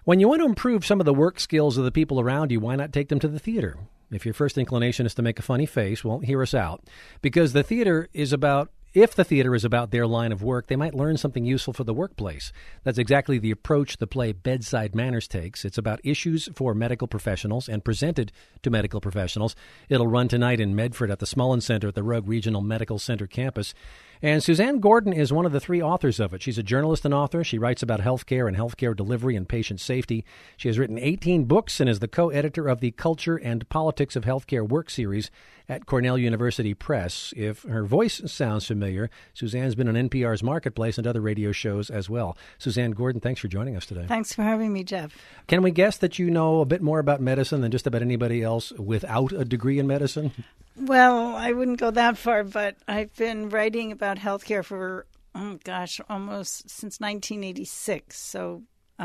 When you want to improve some of the work skills of the people around you, why not take them to the theater? If your first inclination is to make a funny face, well, hear us out. Because if the theater is about their line of work, they might learn something useful for the workplace. That's exactly the approach the play Bedside Manners takes. It's about issues for medical professionals and presented to medical professionals. It'll run tonight in Medford at the Smullen Center at the Rogue Regional Medical Center campus. And Suzanne Gordon is one of the three authors of it. She's a journalist and author. She writes about healthcare and healthcare delivery and patient safety. She has written 18 books and is the co-editor of the Culture and Politics of Healthcare work series at Cornell University Press. If her voice sounds familiar, Suzanne's been on NPR's Marketplace and other radio shows as well. Suzanne Gordon, thanks for joining us today. Thanks for having me, Jeff. Can we guess that you know a bit more about medicine than just about anybody else without a degree in medicine? Well, I wouldn't go that far, but I've been writing about healthcare for, almost since 1986, so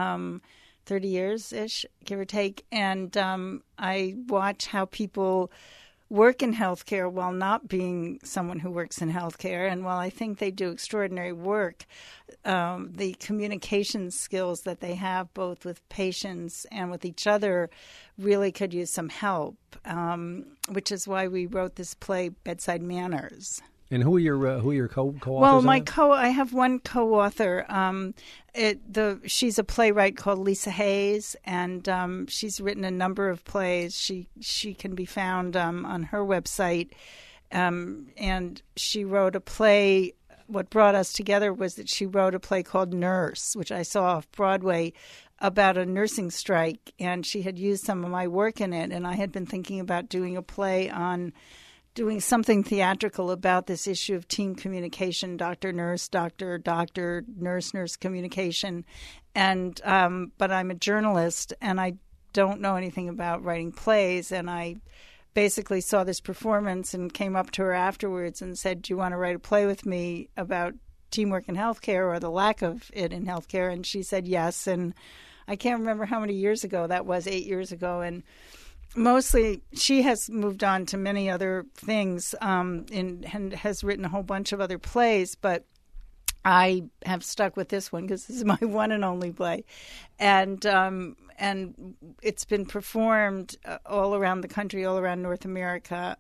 30 years-ish, give or take. And I watch how people work in healthcare while not being someone who works in healthcare. And while I think they do extraordinary work, the communication skills that they have both with patients and with each other really could use some help, which is why we wrote this play, Bedside Manners. And who are your co-authors? Well, I have one co-author. She's a playwright called Lisa Hayes, and she's written a number of plays. She can be found on her website, and she wrote a play. What brought us together was that she wrote a play called Nurse, which I saw off Broadway, about a nursing strike, and she had used some of my work in it, and I had been thinking about doing a play on doing something theatrical about this issue of team communication, doctor-nurse, doctor-doctor, nurse-nurse communication. And but I'm a journalist, and I don't know anything about writing plays. And I basically saw this performance and came up to her afterwards and said, do you want to write a play with me about teamwork in healthcare or the lack of it in healthcare? And she said yes. And I can't remember how many years ago that was, 8 years ago. And mostly, she has moved on to many other things and has written a whole bunch of other plays, but I have stuck with this one because this is my one and only play. And it's been performed all around the country, all around North America.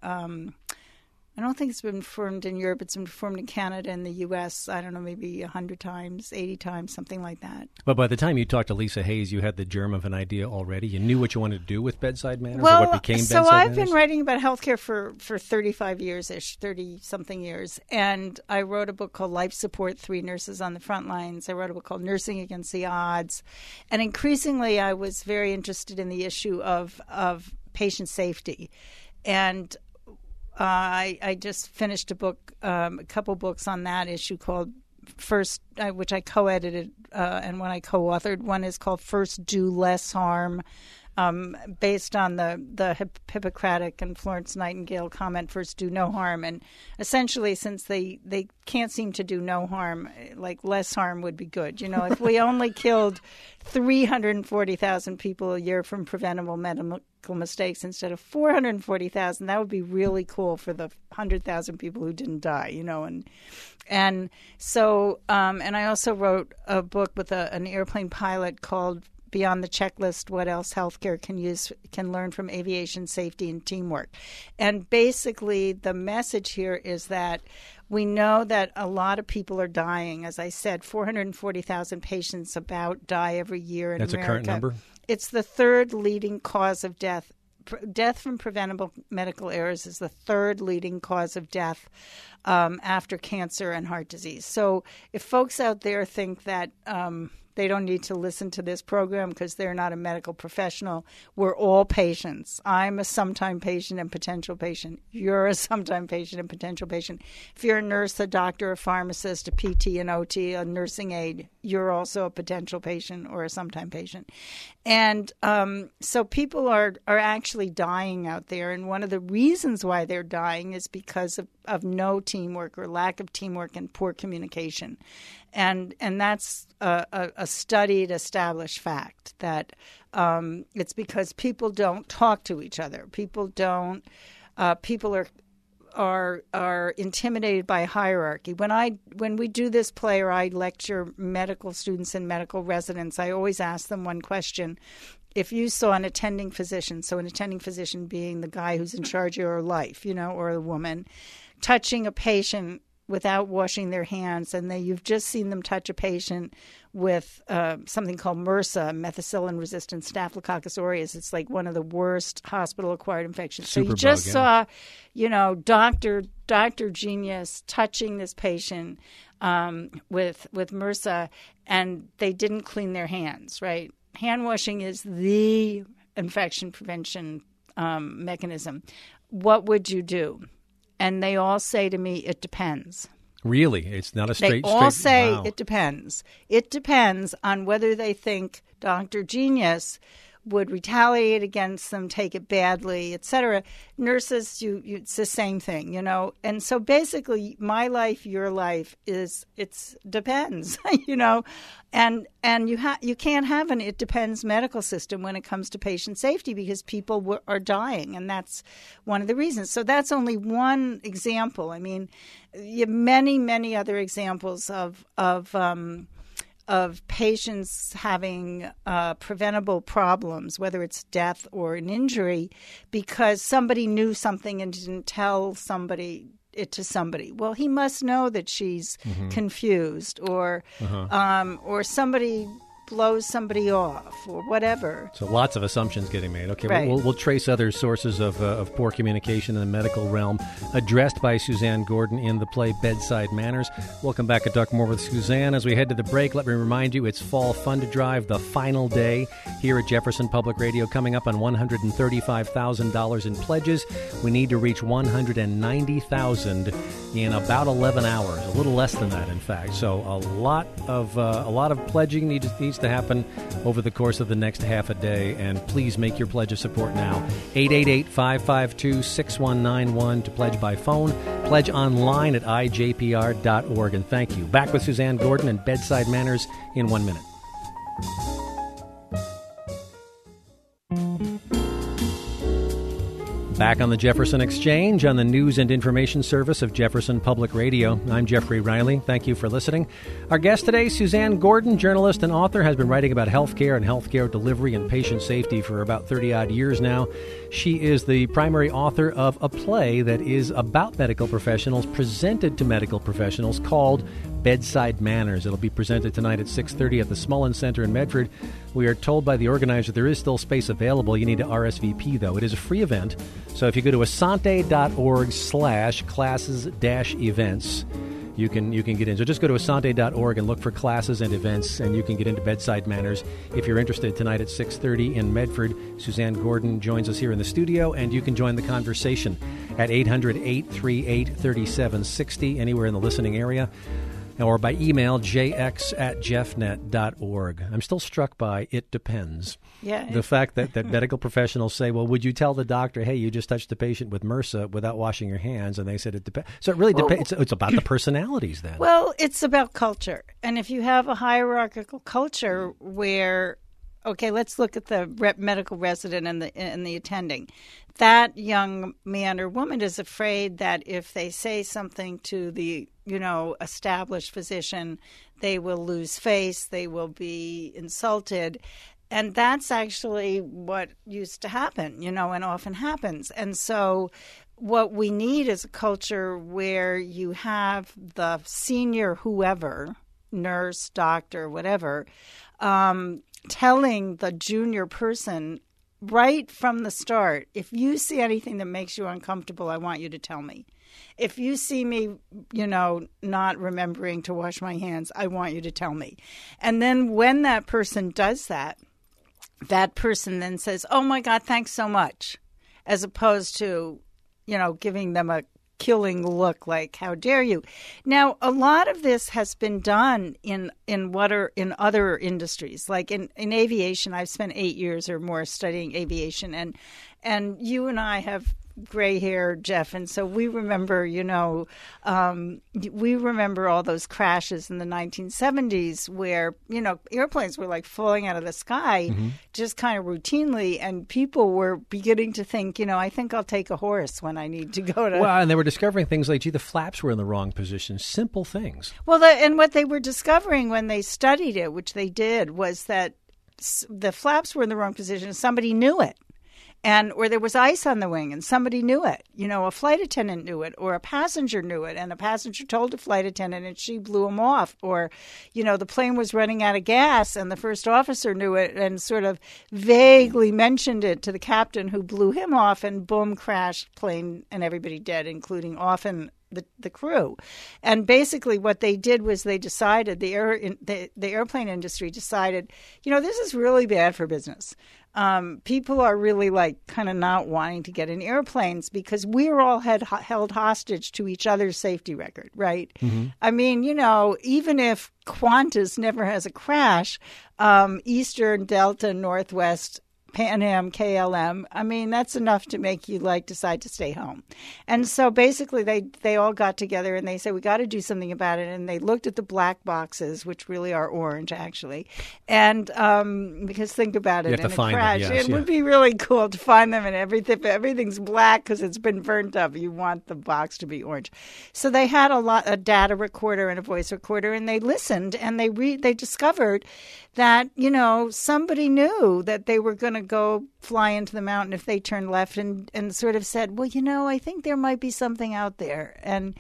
I don't think it's been performed in Europe. It's been performed in Canada and the U.S., I don't know, maybe 100 times, 80 times, something like that. But by the time you talked to Lisa Hayes, you had the germ of an idea already? You knew what you wanted to do with Bedside Manners, or what became Bedside Manners? So I've been writing about healthcare for 35 years-ish, 30-something years. And I wrote a book called Life Support, 3 Nurses on the Front Lines. I wrote a book called Nursing Against the Odds. And increasingly, I was very interested in the issue of patient safety. And I just finished a book, a couple books on that issue called First, which I co-edited and one I co-authored. One is called First Do Less Harm, based on the Hippocratic and Florence Nightingale comment, first do no harm. And essentially, since they can't seem to do no harm, like less harm would be good. You know, if we only killed 340,000 people a year from preventable medical mistakes instead of 440,000, that would be really cool for the 100,000 people who didn't die, you know. And so and I also wrote a book with an airplane pilot called Beyond the Checklist, What Else Healthcare Can Learn from Aviation Safety and Teamwork. And basically the message here is that we know that a lot of people are dying. As I said, 440,000 patients about die every year in America. That's a current number? It's the third leading cause of death. Death from preventable medical errors is the third leading cause of death after cancer and heart disease. So if folks out there think that they don't need to listen to this program because they're not a medical professional, we're all patients. I'm a sometime patient and potential patient. You're a sometime patient and potential patient. If you're a nurse, a doctor, a pharmacist, a PT, an OT, a nursing aide, you're also a potential patient or a sometime patient. And so people are actually dying out there. And one of the reasons why they're dying is because of no teamwork or lack of teamwork and poor communication. And that's a studied, established fact that it's because people don't talk to each other. People are are intimidated by hierarchy. When we do this play, or I lecture medical students and medical residents, I always ask them one question. If you saw an attending physician, so an attending physician being the guy who's in charge of your life, or a woman, touching a patient without washing their hands, and you've just seen them touch a patient with something called MRSA, methicillin-resistant Staphylococcus aureus. It's like one of the worst hospital-acquired infections. So you just saw, Dr. Genius touching this patient with MRSA, and they didn't clean their hands, right? Hand washing is the infection prevention mechanism. What would you do? And they all say to me, it depends. Really? It's not a straight... They all say wow. It depends. It depends on whether they think Dr. Genius would retaliate against them, take it badly, etc. Nurses, it's the same thing, And so basically, my life, your life it depends, And you can't have an it depends medical system when it comes to patient safety, because people are dying, and that's one of the reasons. So that's only one example. I mean, you have many, many other examples of patients having preventable problems, whether it's death or an injury, because somebody knew something and didn't tell it to somebody. Well, he must know that she's confused, or somebody blows somebody off, or whatever. So lots of assumptions getting made. Okay, right. we'll trace other sources of poor communication in the medical realm addressed by Suzanne Gordon in the play Bedside Manners. Welcome back to Talk More with Suzanne. As we head to the break, let me remind you, it's Fall Fund Drive, the final day here at Jefferson Public Radio, coming up on $135,000 in pledges. We need to reach $190,000 in about 11 hours, a little less than that, in fact. So a lot of pledging needs to happen over the course of the next half a day, and please make your pledge of support now. 888-552-6191 to pledge by phone. Pledge online at ijpr.org. And thank you. Back with Suzanne Gordon and Bedside Manners in 1 minute. Back on the Jefferson Exchange on the News and Information Service of Jefferson Public Radio. I'm Jeffrey Riley. Thank you for listening. Our guest today, Suzanne Gordon, journalist and author, has been writing about healthcare and healthcare delivery and patient safety for about 30-odd years now. She is the primary author of a play that is about medical professionals, presented to medical professionals, called Bedside Manners. It'll be presented tonight at 6:30 at the Smullen Center in Medford. We are told by the organizer there is still space available. You need to RSVP, though. It is a free event. So if you go to asante.org/classes-events, you can get in. So just go to asante.org and look for classes and events, and you can get into Bedside Manners. If you're interested, tonight at 6:30 in Medford, Suzanne Gordon joins us here in the studio, and you can join the conversation at 800-838-3760, anywhere in the listening area, or by email, jx@jeffnet.org. I'm still struck by it depends. Yeah. The fact that medical professionals say, well, would you tell the doctor, hey, you just touched the patient with MRSA without washing your hands? And they said it depends. So it really depends. It's about the personalities then. Well, it's about culture. And if you have a hierarchical culture where, okay, let's look at the medical resident and the attending. That young man or woman is afraid that if they say something to the, established physician, they will lose face, they will be insulted. And that's actually what used to happen, and often happens. And so what we need is a culture where you have the senior whoever, nurse, doctor, whatever, telling the junior person right from the start, if you see anything that makes you uncomfortable, I want you to tell me. If you see me, not remembering to wash my hands, I want you to tell me. And then when that person does that, that person then says, oh, my God, thanks so much, as opposed to, giving them a killing look like, how dare you? Now, a lot of this has been done in other industries, like in aviation. I've spent 8 years or more studying aviation, and you and I have gray hair, Jeff, and so we remember, we remember all those crashes in the 1970s where, airplanes were like falling out of the sky just kind of routinely, and people were beginning to think, I think I'll take a horse when I need to go to... Well, and they were discovering things like, the flaps were in the wrong position, simple things. Well, and what they were discovering when they studied it, which they did, was that the flaps were in the wrong position and somebody knew it. Or there was ice on the wing and somebody knew it. A flight attendant knew it, or a passenger knew it, and the passenger told the flight attendant and she blew him off. Or, the plane was running out of gas and the first officer knew it and sort of vaguely mentioned it to the captain, who blew him off, and boom, crashed, plane, and everybody dead, including often the crew. And basically what they did was they decided, the airplane industry decided, this is really bad for business. People are really kind of not wanting to get in airplanes because we're all held hostage to each other's safety record, right? Mm-hmm. I mean, even if Qantas never has a crash, Eastern, Delta, Northwest, Pan Am, KLM, I mean, that's enough to make you decide to stay home. And so basically they all got together and they said, we got to do something about it. And they looked at the black boxes, which really are orange, actually. And because think about it, in a crash, it would be really cool to find them, and everything's black because it's been burnt up. You want the box to be orange. So they had a data recorder and a voice recorder, and they listened, and they discovered that, somebody knew that they were going to go fly into the mountain if they turned left, and sort of said, well, I think there might be something out there.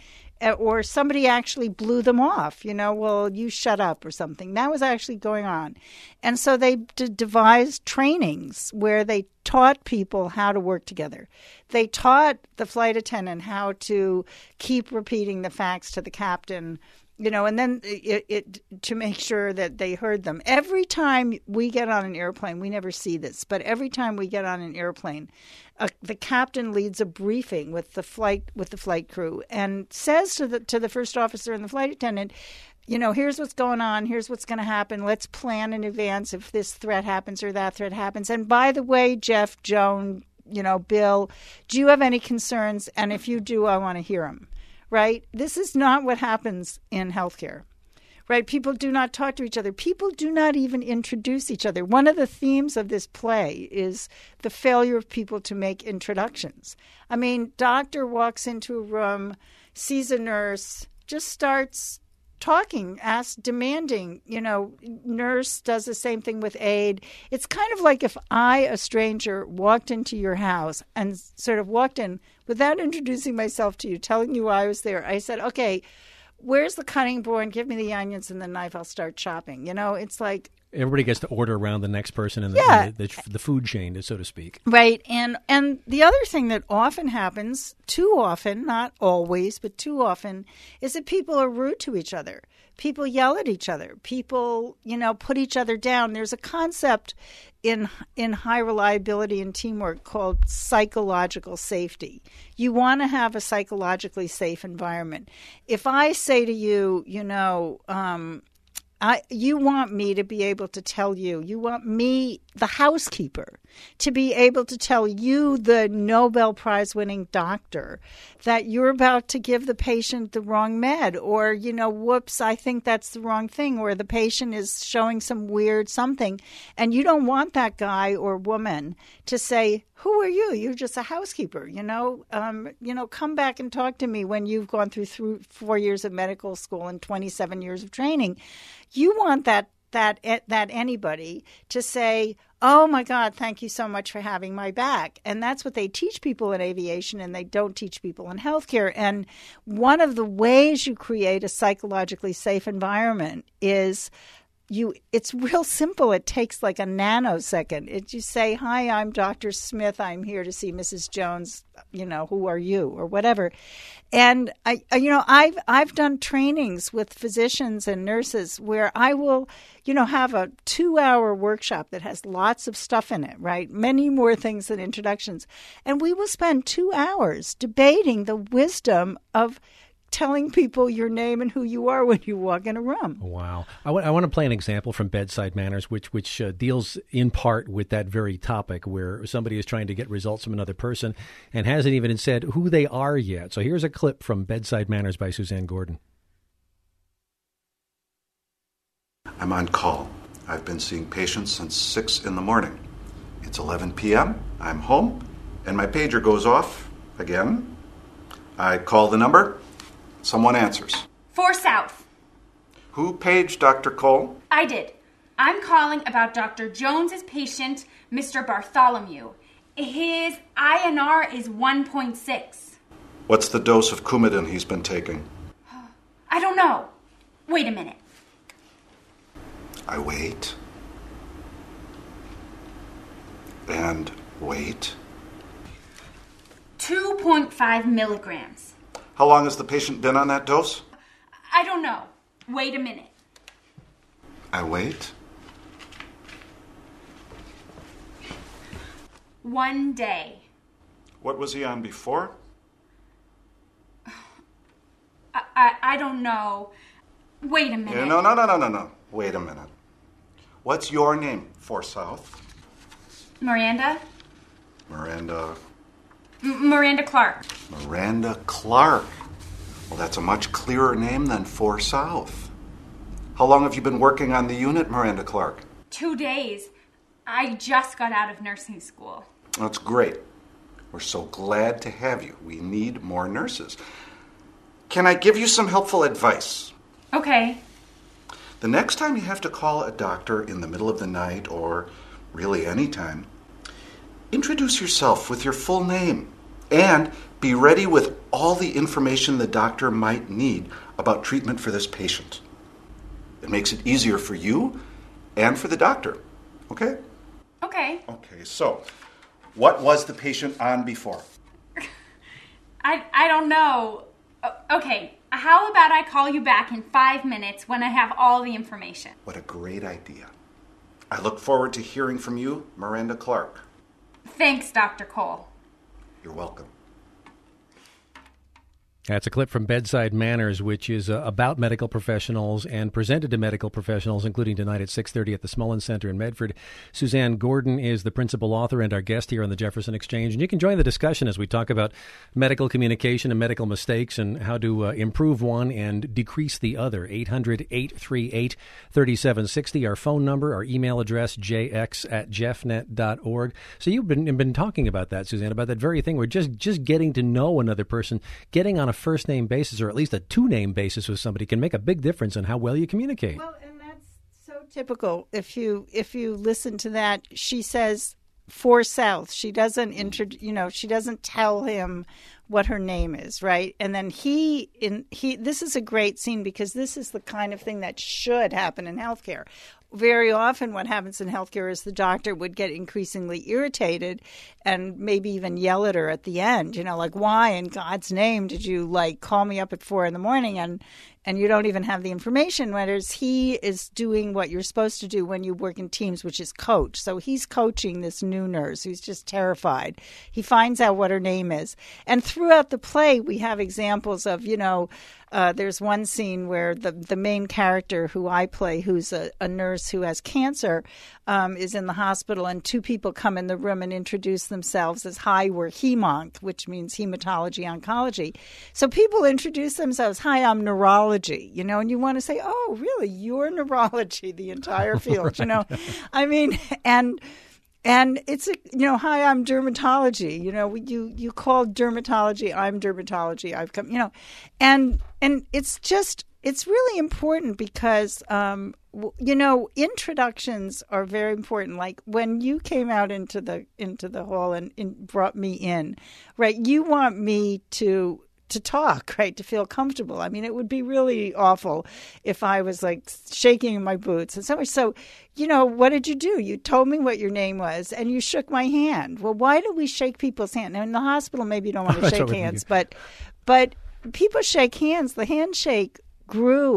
Or somebody actually blew them off, well, you shut up or something. That was actually going on. And so they devised trainings where they taught people how to work together. They taught the flight attendant how to keep repeating the facts to the captain, and then it to make sure that they heard them. Every time we get on an airplane, we never see this, but every time we get on an airplane, the captain leads a briefing with the flight crew and says to the first officer and the flight attendant, here's what's going on, here's what's going to happen. Let's plan in advance if this threat happens or that threat happens. And by the way, Jeff, Joan, Bill, do you have any concerns? And if you do, I want to hear them. Right? This is not what happens in healthcare. Right? People do not talk to each other. People do not even introduce each other. One of the themes of this play is the failure of people to make introductions. I mean, doctor walks into a room, sees a nurse, just starts talking, demanding, nurse does the same thing with aide. It's kind of like if I, a stranger, walked into your house and sort of walked in without introducing myself to you, telling you I was there. I said, okay, where's the cutting board? Give me the onions and the knife. I'll start chopping. It's like... Everybody gets to order around the next person in the food chain, so to speak. Right. And the other thing that often happens, too often, not always, but too often, is that people are rude to each other. People yell at each other. People, put each other down. There's a concept in high reliability and teamwork called psychological safety. You want to have a psychologically safe environment. If I say to you, you want me to be able to tell you want me, the housekeeper, to be able to tell you, the Nobel Prize winning doctor, that you're about to give the patient the wrong med, or, whoops, I think that's the wrong thing, or the patient is showing some weird something. And you don't want that guy or woman to say, who are you? You're just a housekeeper, come back and talk to me when you've gone through 4 years of medical school and 27 years of training. You want that anybody to say, oh, my God, thank you so much for having my back. And that's what they teach people in aviation, and they don't teach people in healthcare. And one of the ways you create a psychologically safe environment is it's real simple. It takes like a nanosecond. You say, hi, I'm Dr. Smith. I'm here to see Mrs. Jones. Who are you, or whatever. And I've done trainings with physicians and nurses where I will, have a 2-hour workshop that has lots of stuff in it, right? Many more things than introductions. And we will spend 2 hours debating the wisdom of telling people your name and who you are when you walk in a room. Wow. I want to play an example from Bedside Manners, which deals in part with that very topic, where somebody is trying to get results from another person and hasn't even said who they are yet. So here's a clip from Bedside Manners by Suzanne Gordon. I'm on call. I've been seeing patients since 6 in the morning. It's 11 p.m. I'm home, and my pager goes off again. I call the number. Someone answers. 4 South. Who paged Dr. Cole? I did. I'm calling about Dr. Jones's patient, Mr. Bartholomew. His INR is 1.6. What's the dose of Coumadin he's been taking? I don't know. Wait a minute. I wait. And wait. 2.5 milligrams. How long has the patient been on that dose? I don't know. Wait a minute. I wait. 1 day. What was he on before? I don't know. Wait a minute. No. Wait a minute. What's your name, 4 South? Miranda? Miranda Clark. Miranda Clark. Well, that's a much clearer name than 4 South. How long have you been working on the unit, Miranda Clark? 2 days. I just got out of nursing school. That's great. We're so glad to have you. We need more nurses. Can I give you some helpful advice? Okay. The next time you have to call a doctor in the middle of the night, or really any time, introduce yourself with your full name and be ready with all the information the doctor might need about treatment for this patient. It makes it easier for you and for the doctor. Okay? Okay. Okay, so what was the patient on before? I don't know. Okay, how about I call you back in 5 minutes when I have all the information? What a great idea. I look forward to hearing from you, Miranda Clark. Thanks, Dr. Cole. You're welcome. That's a clip from Bedside Manners, which is about medical professionals and presented to medical professionals, including tonight at 6:30 at the Smullen Center in Medford. Suzanne Gordon is the principal author and our guest here on the Jefferson Exchange. And you can join the discussion as we talk about medical communication and medical mistakes and how to improve one and decrease the other. 800-838-3760, our phone number, our email address, jx@jeffnet.org. So you've been talking about that, Suzanne, about that very thing. We're just getting to know another person, getting on a first name basis or at least a two name basis with somebody can make a big difference in how well you communicate. Well, and that's so typical. If you listen to that, she says 4 South. She doesn't she doesn't tell him what her name is, right? And then this is a great scene because this is the kind of thing that should happen in healthcare. Very often what happens in healthcare is the doctor would get increasingly irritated and maybe even yell at her at the end, like, why in God's name did you call me up at 4 a.m. and you don't even have the information, whereas he is doing what you're supposed to do when you work in teams, which is coach. So he's coaching this new nurse who's just terrified. He finds out what her name is. And throughout the play, we have examples of, there's one scene where the main character who I play, who's a nurse who has cancer, is in the hospital, and 2 people come in the room and introduce themselves as, hi, we're hemonc, which means hematology oncology. So people introduce themselves, hi, I'm neurology, and you want to say, oh, really, you're neurology, the entire field, Right. I mean, and it's hi, I'm dermatology. You call dermatology, I'm dermatology. I've come, and it's really important because introductions are very important. Like when you came out into the hall and brought me in, right? You want me to talk, right? To feel comfortable. I mean, it would be really awful if I was shaking in my boots and so much. So, what did you do? You told me what your name was and you shook my hand. Well, why do we shake people's hand? Now, in the hospital, maybe you don't want to shake hands, but people shake hands. The handshake grew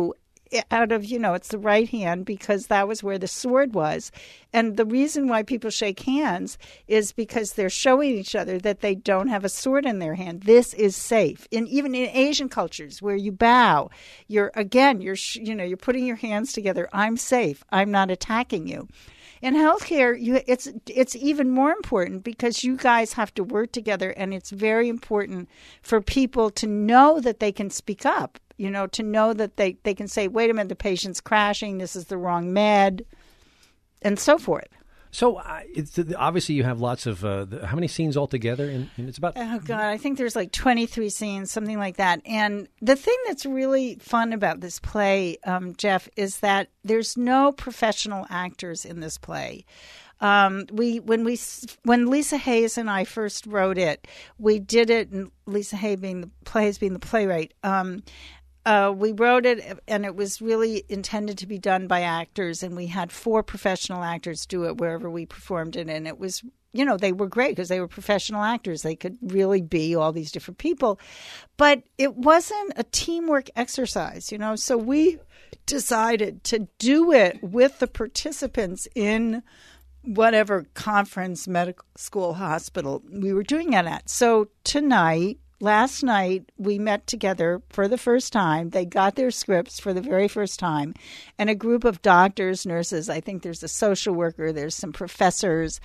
out of, it's the right hand because that was where the sword was. And the reason why people shake hands is because they're showing each other that they don't have a sword in their hand. This is safe. Even in Asian cultures where you bow, you're putting your hands together. I'm safe. I'm not attacking you. In healthcare, it's even more important because you guys have to work together, and it's very important for people to know that they can speak up, to know that they can say, wait a minute, the patient's crashing, this is the wrong med, and so forth. So obviously you have lots of, how many scenes altogether? And it's about... Oh, God, I think there's like 23 scenes, something like that. And the thing that's really fun about this play, Jeff, is that there's no professional actors in this play. When Lisa Hayes and I first wrote it, we did it, and Lisa Hayes being the playwright, we wrote it, and it was really intended to be done by actors, and we had 4 professional actors do it wherever we performed it, and it was, they were great because they were professional actors. They could really be all these different people, but it wasn't a teamwork exercise, so we decided to do it with the participants in whatever conference, medical school, hospital we were doing it at. So last night, we met together for the first time. They got their scripts for the very first time. And a group of doctors, nurses, I think there's a social worker, there's some professors,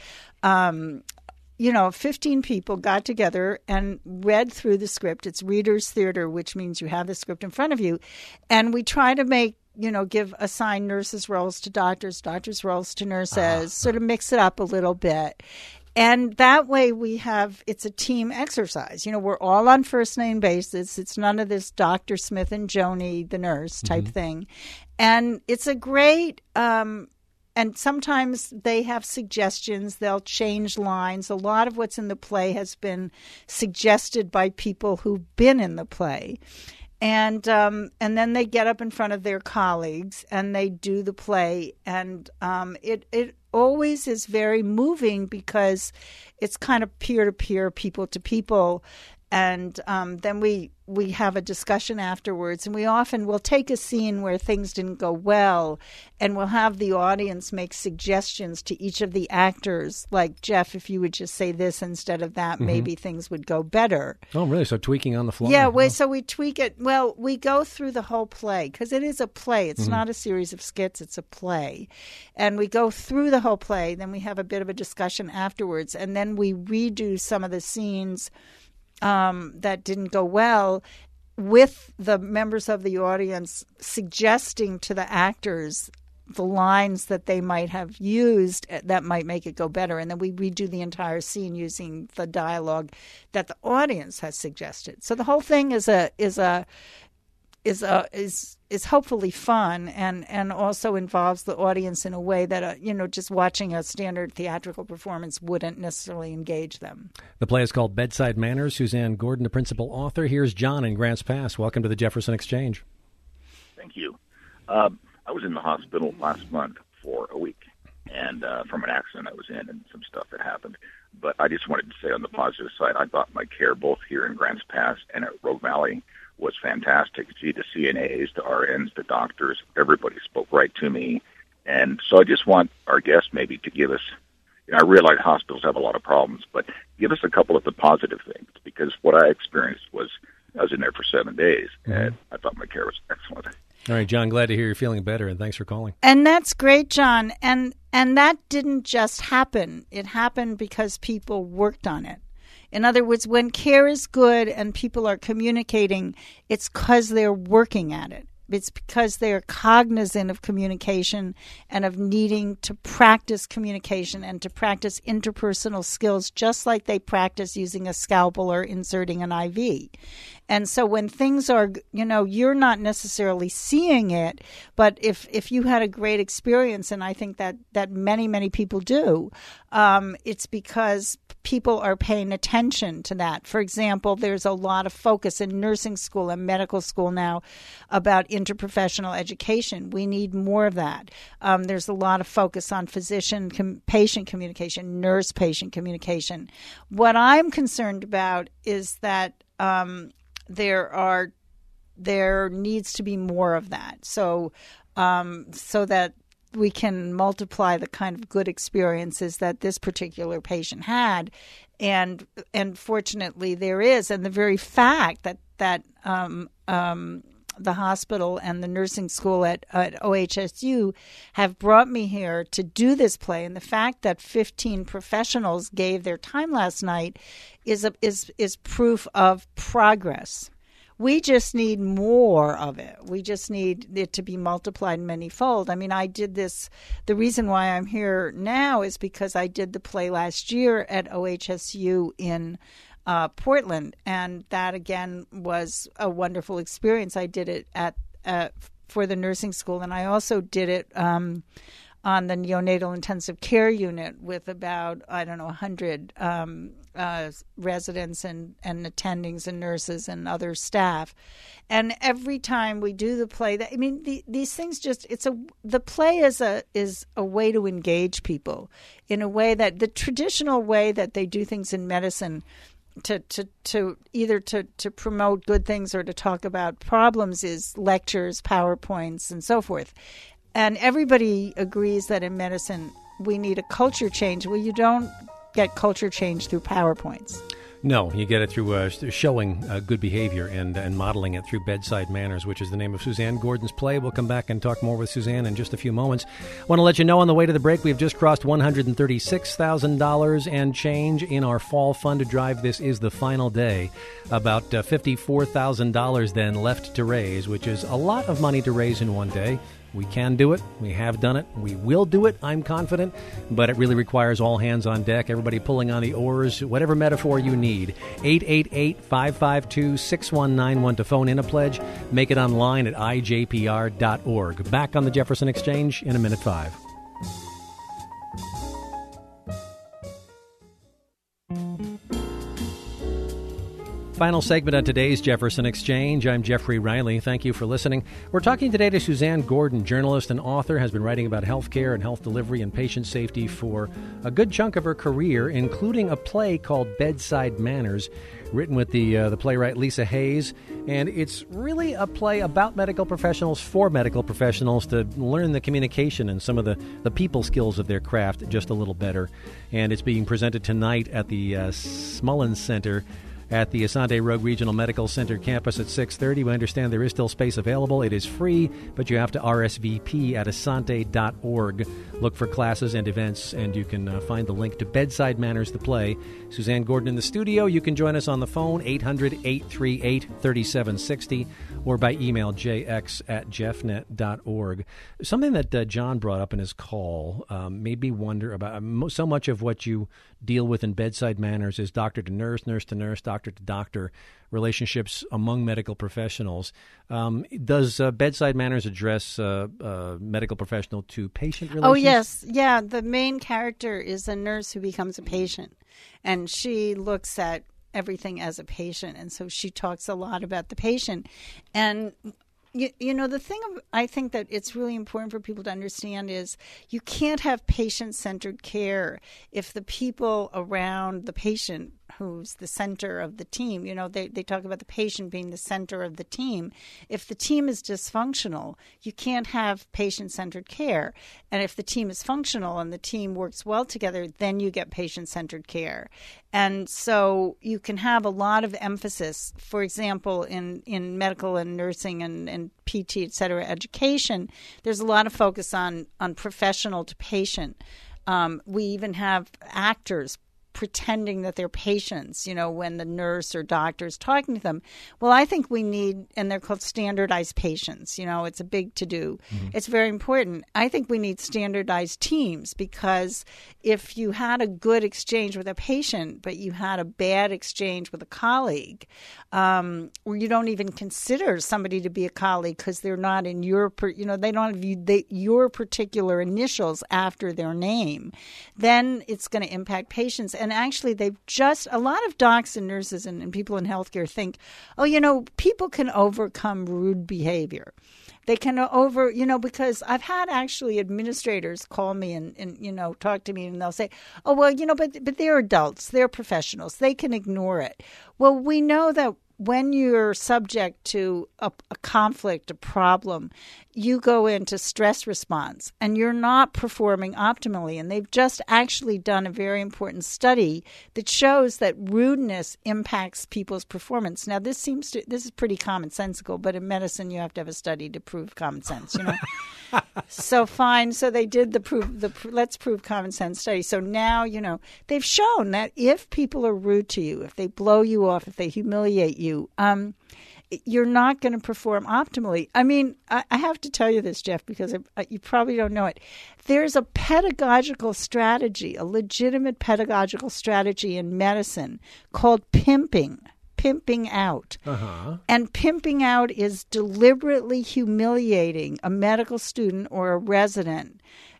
15 people got together and read through the script. It's reader's theater, which means you have the script in front of you. And we try to assign nurses' roles to doctors' roles to nurses, sort of mix it up a little bit. And that way it's a team exercise. We're all on first name basis. It's none of this Dr. Smith and Joni, the nurse type thing. And it's a great, and sometimes they have suggestions. They'll change lines. A lot of what's in the play has been suggested by people who've been in the play. And then they get up in front of their colleagues and they do the play. And it always is very moving because it's kind of peer-to-peer, people-to-people. And then we have a discussion afterwards, and we often will take a scene where things didn't go well, and we'll have the audience make suggestions to each of the actors, like, Jeff, if you would just say this instead of that, maybe things would go better. Oh, really? So tweaking on the fly? Yeah, so we tweak it. Well, we go through the whole play, because it is a play. It's not a series of skits. It's a play. And we go through the whole play, then we have a bit of a discussion afterwards, and then we redo some of the scenes that didn't go well, with the members of the audience suggesting to the actors the lines that they might have used that might make it go better. And then we redo the entire scene using the dialogue that the audience has suggested. So the whole thing is hopefully fun and also involves the audience in a way that just watching a standard theatrical performance wouldn't necessarily engage them. The play is called Bedside Manners. Suzanne Gordon, the principal author. Here's John in Grants Pass. Welcome to the Jefferson Exchange. Thank you. I was in the hospital last month for a week, and from an accident I was in and some stuff that happened. But I just wanted to say on the positive side, I thought my care both here in Grants Pass and at Rogue Valley was fantastic. Gee, the CNAs, the RNs, the doctors, everybody spoke right to me. And so I just want our guests maybe to give us, I realize hospitals have a lot of problems, but give us a couple of the positive things, because what I experienced was I was in there for 7 days, and I thought my care was excellent. All right, John, glad to hear you're feeling better, and thanks for calling. And that's great, John. And that didn't just happen. It happened because people worked on it. In other words, when care is good and people are communicating, it's because they're working at it. It's because they are cognizant of communication and of needing to practice communication and to practice interpersonal skills, just like they practice using a scalpel or inserting an IV. And so when things are, you're not necessarily seeing it, but if you had a great experience, and I think that many, many people do, it's because people are paying attention to that. For example, there's a lot of focus in nursing school and medical school now about interprofessional education. We need more of that. There's a lot of focus on physician-patient communication, nurse-patient communication. What I'm concerned about is that there are there needs to be more of that. So that we can multiply the kind of good experiences that this particular patient had. And fortunately there is. And the very fact that the hospital and the nursing school at OHSU have brought me here to do this play, and the fact that 15 professionals gave their time last night is proof of progress. We just need more of it. We just need it to be multiplied manyfold. I mean, I did this. The reason why I'm here now is because I did the play last year at OHSU in Portland, and that again was a wonderful experience. I did it for the nursing school, and I also did it on the neonatal intensive care unit with about 100 residents and attendings and nurses and other staff. And every time we do the play, these things the play is a way to engage people in a way that the traditional way that they do things in medicine to either to promote good things or to talk about problems is lectures, PowerPoints, and so forth. And everybody agrees that in medicine we need a culture change. Well, you don't get culture change through PowerPoints. No, you get it through showing good behavior and modeling it through Bedside Manners, which is the name of Suzanne Gordon's play. We'll come back and talk more with Suzanne in just a few moments. I want to let you know on the way to the break, we've just crossed $136,000 and change in our fall fund drive. This is the final day. About $54,000 then left to raise, which is a lot of money to raise in one day. We can do it. We have done it. We will do it, I'm confident. But it really requires all hands on deck, everybody pulling on the oars, whatever metaphor you need. 888-552-6191 to phone in a pledge. Make it online at ijpr.org. Back on the Jefferson Exchange in a minute 5. Final segment on today's Jefferson Exchange. I'm Jeffrey Riley. Thank you for listening. We're talking today to Suzanne Gordon, journalist and author, has been writing about healthcare and health delivery and patient safety for a good chunk of her career, including a play called Bedside Manners, written with the playwright Lisa Hayes. And it's really a play about medical professionals for medical professionals to learn the communication and some of the people skills of their craft just a little better. And it's being presented tonight at the Smullins Center at the Asante Rogue Regional Medical Center campus at 6:30. We understand there is still space available. It is free, but you have to RSVP at asante.org. Look for classes and events, and you can find the link to Bedside Manners, the play. Suzanne Gordon in the studio. You can join us on the phone, 800-838-3760, or by email, jx@jeffnet.org. Something that John brought up in his call made me wonder about so much of what you deal with in Bedside Manners is doctor to nurse, nurse to nurse, doctor to doctor relationships among medical professionals. Does Bedside Manners address medical professional to patient relations? Oh, yes. Yeah, the main character is a nurse who becomes a patient, and she looks at everything as a patient, and so she talks a lot about the patient. And you know, the thing I think that it's really important for people to understand is you can't have patient-centered care if the people around the patient, who's the center of the team, you know, they talk about the patient being the center of the team. If the team is dysfunctional, you can't have patient-centered care. And if the team is functional and the team works well together, then you get patient-centered care. And so you can have a lot of emphasis, for example, in medical and nursing and PT, et cetera, education, there's a lot of focus on professional to patient. We even have actors pretending that they're patients, you know, when the nurse or doctor is talking to them. Well, I think we need, and they're called standardized patients, you know, it's a big to-do. Mm-hmm. It's very important. I think we need standardized teams, because if you had a good exchange with a patient, but you had a bad exchange with a colleague, or you don't even consider somebody to be a colleague because they're not in your, you know, they don't have your particular initials after their name, then it's going to impact patients. And actually, a lot of docs and nurses and people in healthcare think, oh, you know, people can overcome rude behavior. They can because I've had actually administrators call me and you know, talk to me, and they'll say, oh, well, you know, but they're adults, they're professionals, they can ignore it. Well, we know that when you're subject to a conflict, a problem, you go into stress response and you're not performing optimally. And they've just actually done a very important study that shows that rudeness impacts people's performance. Now, this is pretty commonsensical, but in medicine, you have to have a study to prove common sense, you know. So fine. So they did the let's prove common sense study. So now, you know, they've shown that if people are rude to you, if they blow you off, if they humiliate you, you're not going to perform optimally. I mean, I have to tell you this, Jeff, because you probably don't know it. There's a pedagogical strategy, a legitimate pedagogical strategy in medicine called pimping out. Uh-huh. And pimping out is deliberately humiliating a medical student or a resident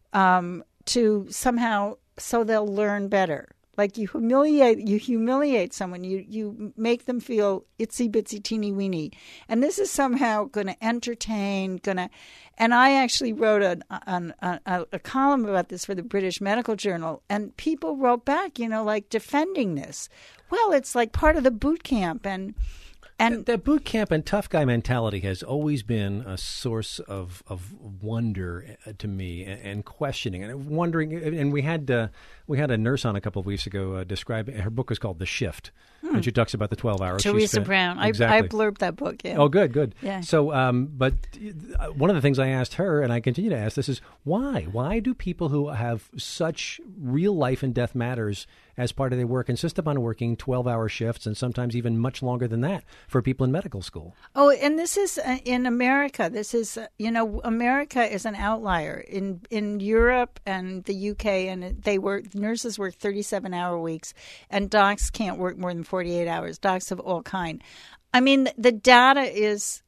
to somehow, so they'll learn better. Like you humiliate someone, you make them feel itsy bitsy teeny weeny, and this is somehow going to entertain. And I actually wrote a column about this for the British Medical Journal, and people wrote back, you know, like defending this. Well, it's like part of the boot camp, and the boot camp and tough guy mentality has always been a source of wonder to me and questioning and wondering. And we had a nurse on a couple of weeks ago describing, her book was called The Shift, and she talks about the 12 hours. Teresa Brown. Exactly. I blurbed that book. Yeah. Oh, good. Yeah. So, but one of the things I asked her, and I continue to ask this, is why? Why do people who have such real life and death matters as part of their work insist upon working 12-hour shifts and sometimes even much longer than that for people in medical school? Oh, and this is in America. This is, America is an outlier. In Europe and the UK, and nurses work 37-hour weeks, and docs can't work more than 48 hours. Docs of all kind. I mean, the data is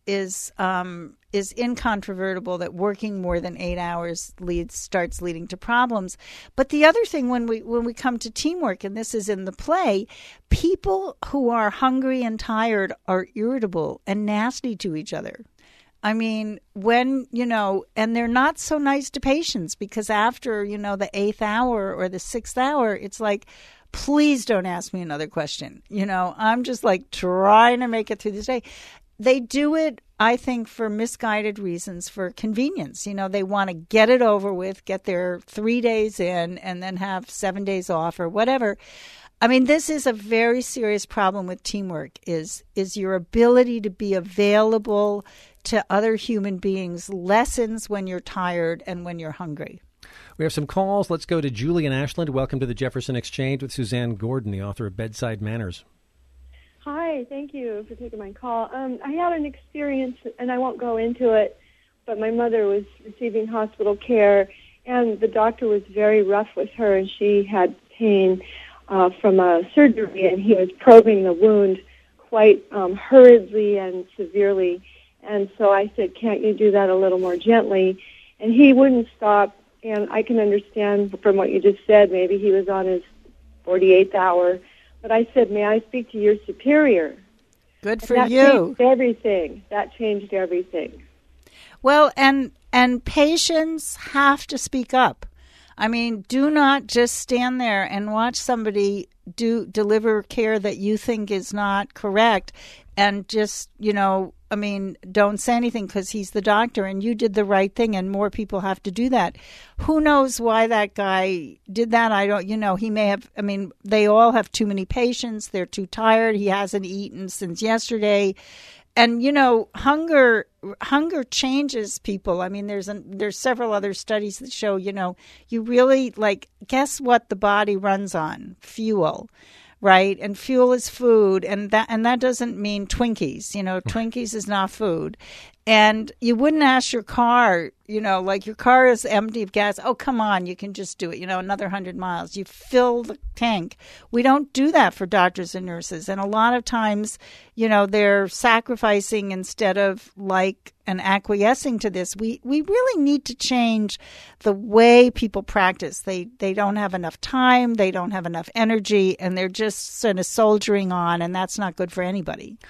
incontrovertible that working more than 8 hours starts leading to problems. But the other thing, when we come to teamwork, and this is in the play, people who are hungry and tired are irritable and nasty to each other. I mean, when, and they're not so nice to patients, because after, the 8th hour or the 6th hour, it's like, please don't ask me another question. I'm just like trying to make it through this day. They do it, I think, for misguided reasons, for convenience. They want to get it over with, get their 3 days in, and then have 7 days off or whatever. I mean, this is a very serious problem with teamwork, is your ability to be available to other human beings lessens when you're tired and when you're hungry. We have some calls. Let's go to Julie in Ashland. Welcome to the Jefferson Exchange with Suzanne Gordon, the author of Bedside Manners. Hi, thank you for taking my call. I had an experience, and I won't go into it, but my mother was receiving hospital care, and the doctor was very rough with her, and she had pain from a surgery, and he was probing the wound quite hurriedly and severely. And so I said, can't you do that a little more gently? And he wouldn't stop. And I can understand from what you just said, maybe he was on his 48th hour. But I said, may I speak to your superior? Good for you. That changed everything. That changed everything. Well, and patients have to speak up. I mean, do not just stand there and watch somebody deliver care that you think is not correct and just, don't say anything because he's the doctor and you did the right thing, and more people have to do that. Who knows why that guy did that? I don't, he may have, they all have too many patients. They're too tired. He hasn't eaten since yesterday. And, hunger changes people. I mean, there's several other studies that show, you really, guess what the body runs on? Fuel. Right, and fuel is food, and that doesn't mean Twinkies. Twinkies is not food. And you wouldn't ask your car, your car is empty of gas. Oh, come on, you can just do it. Another 100 miles. You fill the tank. We don't do that for doctors and nurses. And a lot of times, they're sacrificing instead of and acquiescing to this. We really need to change the way people practice. They don't have enough time. They don't have enough energy, and they're just sort of soldiering on, and that's not good for anybody.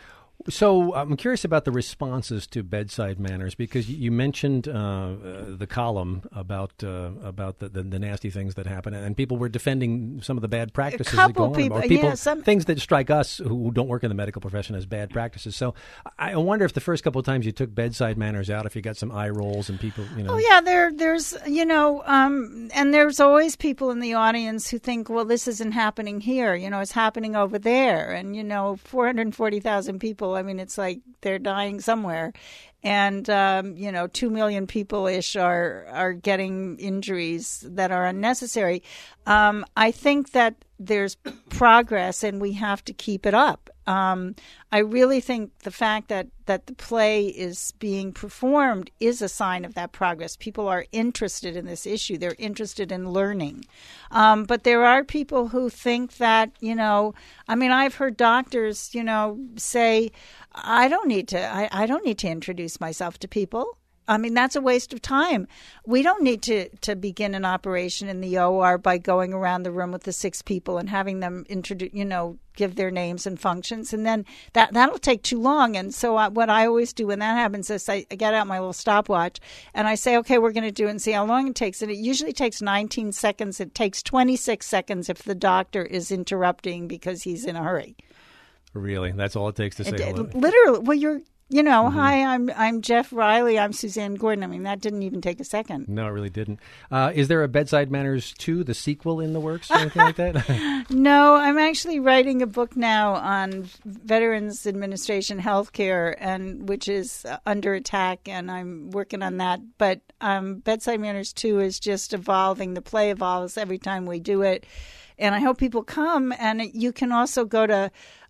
So I'm curious about the responses to bedside manners, because you mentioned the column about the nasty things that happen, and people were defending some of the bad practices that go on, or people, things that strike us who don't work in the medical profession as bad practices. So I wonder if the first couple of times you took bedside manners out, if you got some eye rolls and people, Oh yeah, there's and there's always people in the audience who think, well, this isn't happening here. It's happening over there, and 440,000 people. I mean, it's like they're dying somewhere. And, 2 million people-ish are getting injuries that are unnecessary. I think that there's progress and we have to keep it up. I really think the fact that the play is being performed is a sign of that progress. People are interested in this issue. They're interested in learning. But there are people who think that, I've heard doctors, say, I don't need to introduce myself to people. I mean, that's a waste of time. We don't need to begin an operation in the OR by going around the room with the 6 people and having them give their names and functions. And then that'll take too long. And so what I always do when that happens is I get out my little stopwatch and I say, okay, we're going to do it and see how long it takes. And it usually takes 19 seconds. It takes 26 seconds if the doctor is interrupting because he's in a hurry. Really? That's all it takes to say hello? Literally. Well, hi, I'm Jeff Riley. I'm Suzanne Gordon. I mean, that didn't even take a second. No, it really didn't. Is there a Bedside Manners 2, the sequel, in the works or anything like that? No, I'm actually writing a book now on Veterans Administration healthcare, and which is under attack, and I'm working on that. But Bedside Manners 2 is just evolving. The play evolves every time we do it. And I hope people come. And you can also go to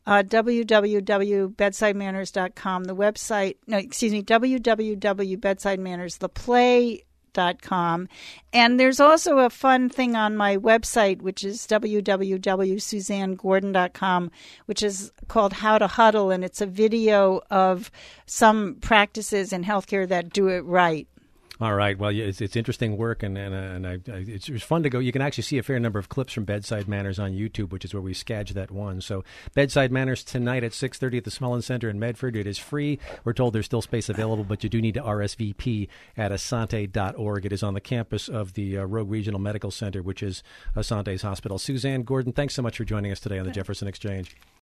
www.bedsidemanners.com, the website, www.bedsidemannerstheplay.com. And there's also a fun thing on my website, which is www.suzannegordon.com, which is called How to Huddle. And it's a video of some practices in healthcare that do it right. All right. Well, it's interesting work, and it's fun to go. You can actually see a fair number of clips from Bedside Manners on YouTube, which is where we sketched that one. So Bedside Manners tonight at 6:30 at the Smullen Center in Medford. It is free. We're told there's still space available, but you do need to RSVP at Asante.org. It is on the campus of the Rogue Regional Medical Center, which is Asante's hospital. Suzanne Gordon, thanks so much for joining us today on the Jefferson Exchange.